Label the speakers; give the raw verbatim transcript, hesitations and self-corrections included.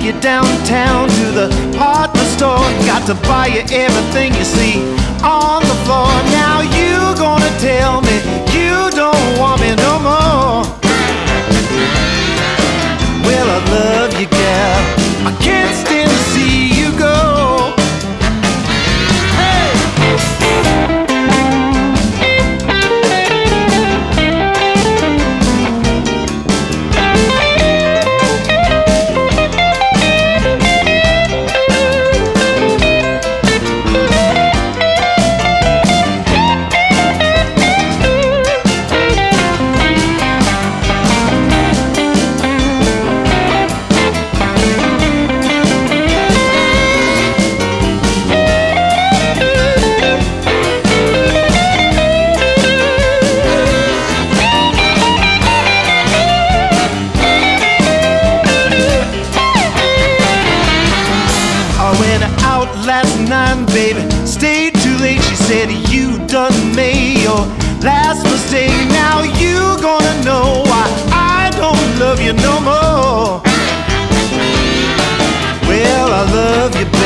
Speaker 1: you downtown to the hardware store. Got to buy you everything you see on the floor. Now you gonna tell me you don't want me no more. Well, I love you, gal. I can't stand to see you go. Hey! Last night, baby, stayed too late. She said you done made your last mistake. Now you gonna know why I don't love you no more. Well, I love you,